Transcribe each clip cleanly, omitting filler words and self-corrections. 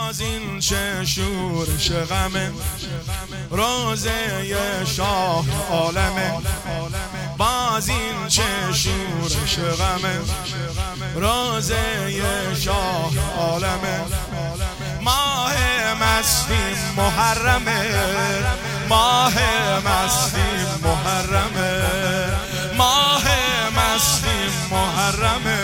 باز این چه شورش غمه، روزه شاه عالمه. باز این چه شورش غمه، روزه شاه عالمه. ماه مستی محرمه، ماه مستی محرمه، ماه مستی محرمه.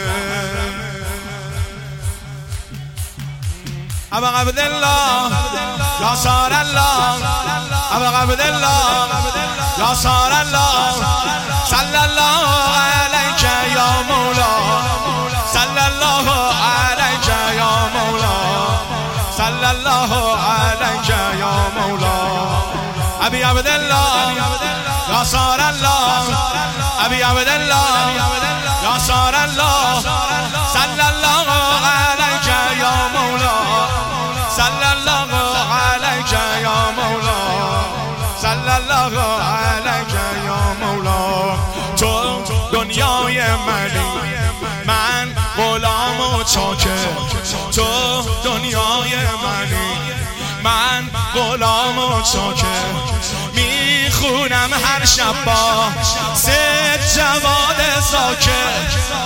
ابا عبدالله یا سار الله، ابا عبدالله یا سار الله، صلی الله علیک یا مولا، صلی الله علیک یا مولا، صلی الله علیک یا مولا. ابی عبدالله یا سار الله، ابی عبدالله یا سار الله، صلی الله علیک یا مولا، صلی الله علیک یا مولا، صلی الله علیک یا مولا. تو دنیای منی، من غلام و چاکر. تو دنیای منی، من غلام و چاکر. میخونم هر شب با سید جواد ساکر.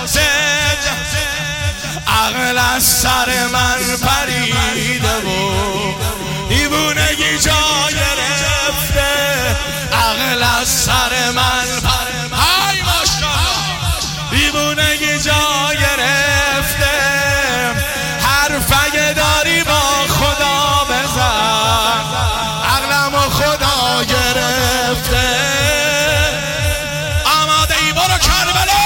عقل از سر من پریده و دیوونگی جا گرفته. عقل از سر من پریده، های ماشاءالله، دیوونگی جا گرفته. حرف اگه داری با خدا بزن، عقلم و خدا گرفته. آماده ای برو کربلا،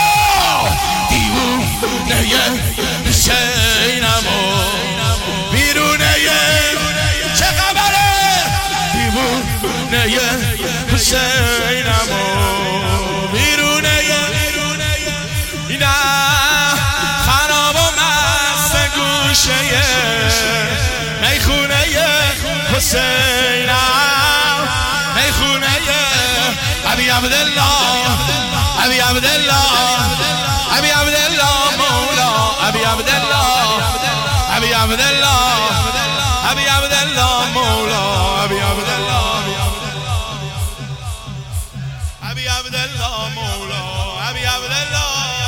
دیوونه حسینمو بیرونه چه خبره، دیوونه حسینمو بیرونه. نه خراب و مست گوشه میخونه حسینم، میخونه ابی عبدالله، ابی عبدالله، ابی عبدالله مولا، ابی عبدالله، ابی عبدالله، ابی عبدالله مولا، ابی عبدالله، ابی عبدالله مولا، ابی عبدالله.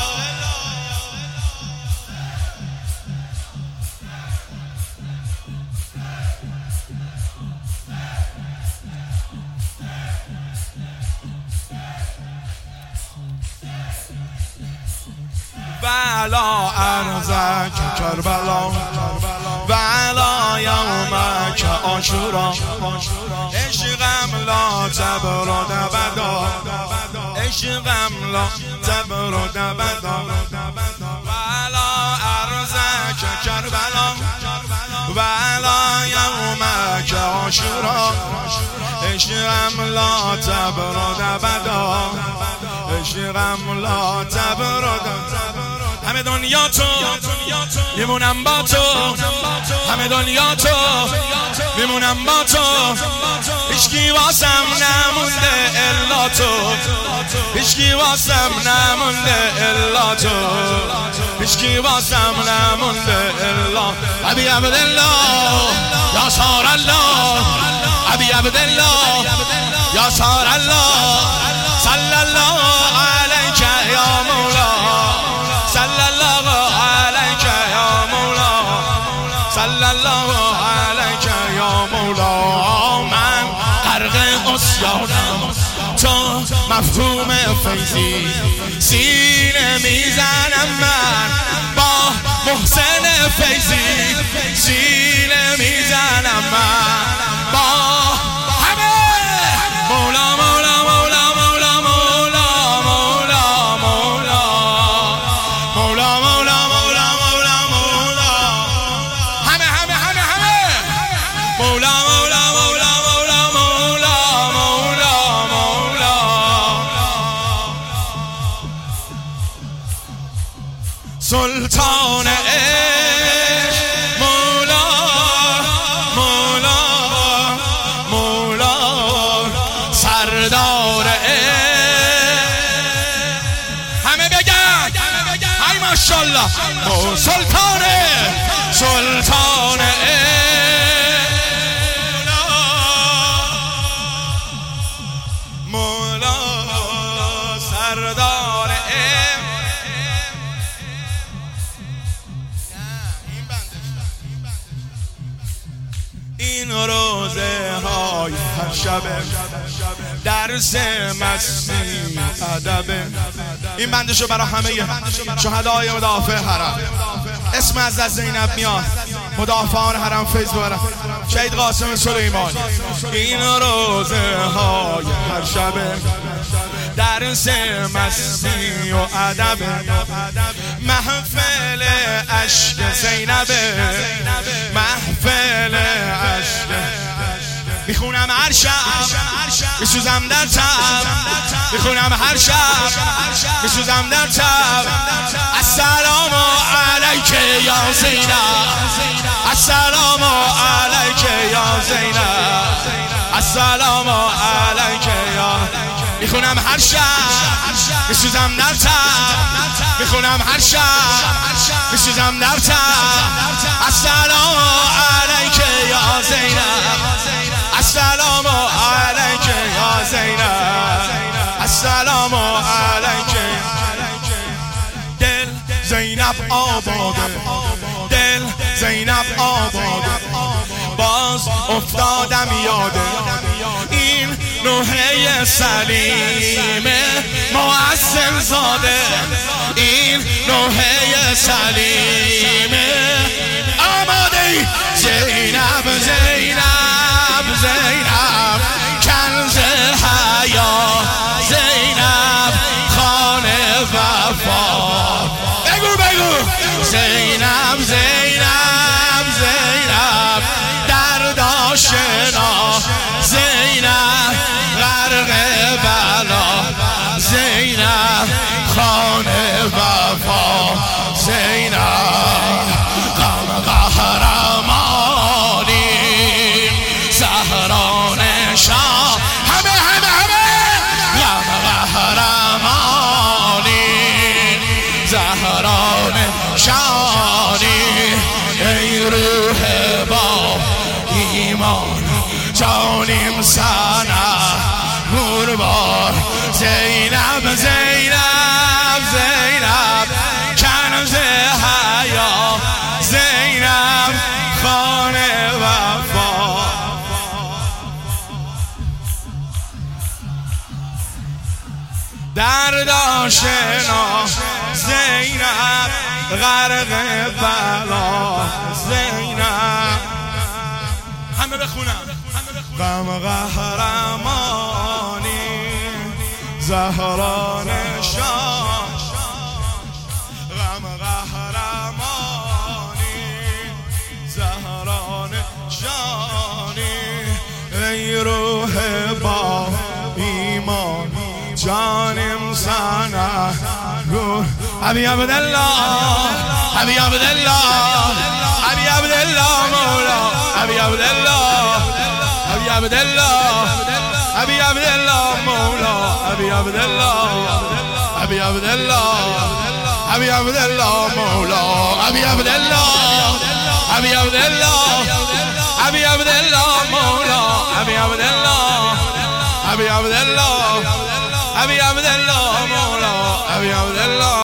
وعلا ارزک کربلا، وعلا یومک عاشورا. عشقم لا تبرد ابدا، عشقم لا تبرد ابدا. وعلا ارزک کربلا، وعلا یومک عاشورا. عشقم لا تبرد ابدا، عشقم لا تبرد. همه دنیا تو میمونم با تو، همه دنیا تو میمونم با تو. هیچکی واسم نمونده الا تو، هیچکی واسم نمونده الا تو، هیچکی واسم نمونده الا. ابی عبدالله یا سار الله، ابی عبدالله یا سار الله، صلی الله علیک یا مولا، صلی الله علیک یا مولا، صلی الله علیک یا مولا. من غرق عصیانم، تو مفهوم فیضی. سینه میزنم من با محسن فیضی، سینه میزنم من با همه مولا، مولا، مولا، مولا، مولا، مولا، مولا، مولا، مولا، مولا، مولا، مولا، همه همه همه همه مولا، مولا، مولا، مولا، مولا، مولا، مولا. سلطان عشق مولا، مولا، مولا، سردار عشق. همه بگن های ماشاءالله. سلطان، سلطان عشق این روزه های هر شب درس مستی ادب. این بندشو برای همه شهدای مدافع حرم، اسم از زینب میاد، مدافعان حرم فیض ببرن، شهید قاسم سلیمان. این روزه های هر شب درس مستی و ادب، محفل عشق زینب، محفل عشق. میخونم هر شب میسوزم در تب، میخونم هر شب میسوزم در تب. السلام علیک یا زینب، السلام علیک یا زینب، السلام علیک یا. میخونم هر شب میسوزم در تب، میخونم هر شب میسوزم در تب. السلام علیک یا زینب، السلام علیک یا زینب، السلام علیک. دل زینب آباده، دل زینب آباده، باز افتادم یاده این نوحه سلیم معصم زاده، این نوحه سلیم. آماده زینب زینب زینب کنز حیا، زینب خانه وفا. بگو بگو زینب زینب زینب درد آشنا، زینب غرق بلا، زینب خانه وفا، زینب غم قهرمانی زهران شاه. همه همه همه غم قهرمانی زهران شانی. ای روح با ایمان جانیم سنه قربان، زینب زینب زینب کنز حیا، زینب خانه وفا. درد آشنا، زینب غرق بلا، زینب. همه بخونم. غم قهرمانی زهران شاه، غم قهرمانی زهران شانی. ای روح با ایمان جانم سنه گو. ابی عبدالله، ابی عبدالله، ابی عبدالله مولا، ابی عبدالله، ابی عبدالله، ابی عبدالله مولا، ابی عبدالله، ابی عبدالله، ابی عبدالله مولا، ابی عبدالله، ابی عبدالله، ابی عبدالله مولا، ابی عبدالله، ابی عبدالله، ابی عبدالله مولا، ابی عبدالله.